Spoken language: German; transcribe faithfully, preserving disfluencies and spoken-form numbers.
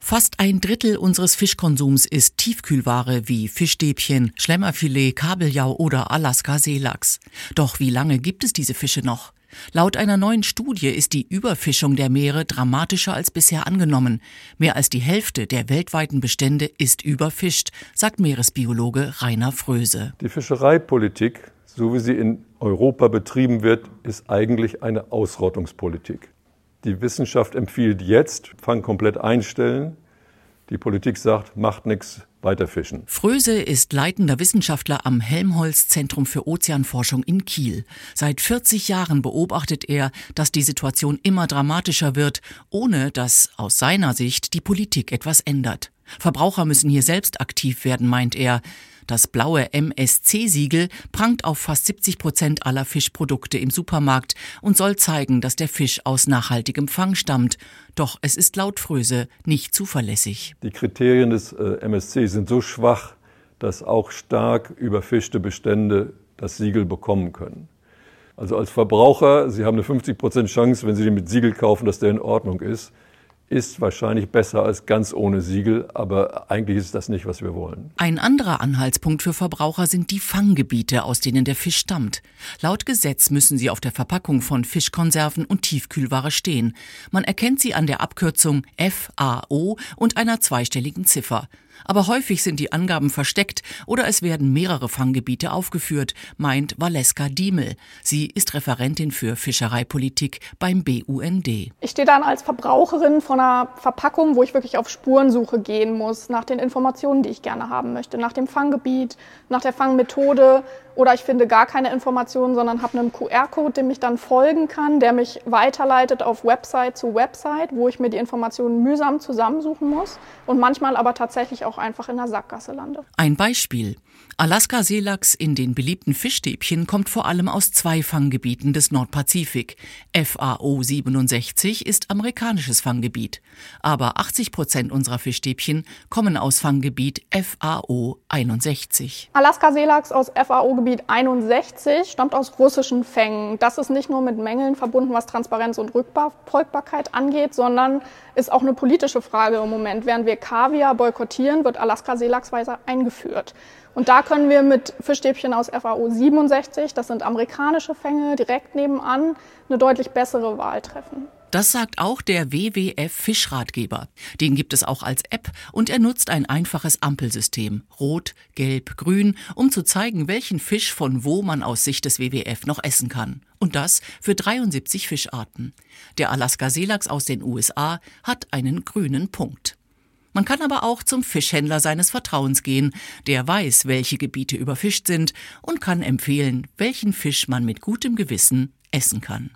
Fast ein Drittel unseres Fischkonsums ist Tiefkühlware wie Fischstäbchen, Schlemmerfilet, Kabeljau oder Alaska-Seelachs. Doch wie lange gibt es diese Fische noch? Laut einer neuen Studie ist die Überfischung der Meere dramatischer als bisher angenommen. Mehr als die Hälfte der weltweiten Bestände ist überfischt, sagt Meeresbiologe Rainer Fröse. Die Fischereipolitik, so wie sie in Europa betrieben wird, ist eigentlich eine Ausrottungspolitik. Die Wissenschaft empfiehlt jetzt, Fang komplett einstellen. Die Politik sagt, macht nichts, weiter fischen. Fröse ist leitender Wissenschaftler am Helmholtz-Zentrum für Ozeanforschung in Kiel. Seit vierzig Jahren beobachtet er, dass die Situation immer dramatischer wird, ohne dass aus seiner Sicht die Politik etwas ändert. Verbraucher müssen hier selbst aktiv werden, meint er. Das blaue M S C-Siegel prangt auf fast siebzig Prozent aller Fischprodukte im Supermarkt und soll zeigen, dass der Fisch aus nachhaltigem Fang stammt. Doch es ist laut Fröse nicht zuverlässig. Die Kriterien des äh, M S C sind so schwach, dass auch stark überfischte Bestände das Siegel bekommen können. Also als Verbraucher, Sie haben eine fünfzig Prozent Chance, wenn Sie den mit Siegel kaufen, dass der in Ordnung ist. Ist wahrscheinlich besser als ganz ohne Siegel, aber eigentlich ist das nicht, was wir wollen. Ein anderer Anhaltspunkt für Verbraucher sind die Fanggebiete, aus denen der Fisch stammt. Laut Gesetz müssen sie auf der Verpackung von Fischkonserven und Tiefkühlware stehen. Man erkennt sie an der Abkürzung F A O und einer zweistelligen Ziffer. Aber häufig sind die Angaben versteckt oder es werden mehrere Fanggebiete aufgeführt, meint Valeska Diemel. Sie ist Referentin für Fischereipolitik beim B U N D. Ich stehe dann als Verbraucherin vor einer Verpackung, wo ich wirklich auf Spurensuche gehen muss, nach den Informationen, die ich gerne haben möchte, nach dem Fanggebiet, nach der Fangmethode. Oder ich finde gar keine Informationen, sondern habe einen Q R-Code, dem ich dann folgen kann, der mich weiterleitet auf Website zu Website, wo ich mir die Informationen mühsam zusammensuchen muss und manchmal aber tatsächlich auch einfach in der Sackgasse lande. Ein Beispiel. Alaska-Seelachs in den beliebten Fischstäbchen kommt vor allem aus zwei Fanggebieten des Nordpazifik. F A O siebenundsechzig ist amerikanisches Fanggebiet. Aber achtzig Prozent unserer Fischstäbchen kommen aus Fanggebiet F A O einundsechzig. Alaska-Seelachs aus F A O-Gebiet einundsechzig stammt aus russischen Fängen. Das ist nicht nur mit Mängeln verbunden, was Transparenz und Rückverfolgbarkeit angeht, sondern ist auch eine politische Frage im Moment. Während wir Kaviar boykottieren, wird Alaska-Seelachs weiter eingeführt. Und da können wir mit Fischstäbchen aus F A O siebenundsechzig, das sind amerikanische Fänge, direkt nebenan eine deutlich bessere Wahl treffen. Das sagt auch der W W F-Fischratgeber. Den gibt es auch als App und er nutzt ein einfaches Ampelsystem. Rot, Gelb, Grün, um zu zeigen, welchen Fisch von wo man aus Sicht des W W F noch essen kann. Und das für dreiundsiebzig Fischarten. Der Alaska-Seelachs aus den U S A hat einen grünen Punkt. Man kann aber auch zum Fischhändler seines Vertrauens gehen. Der weiß, welche Gebiete überfischt sind und kann empfehlen, welchen Fisch man mit gutem Gewissen essen kann.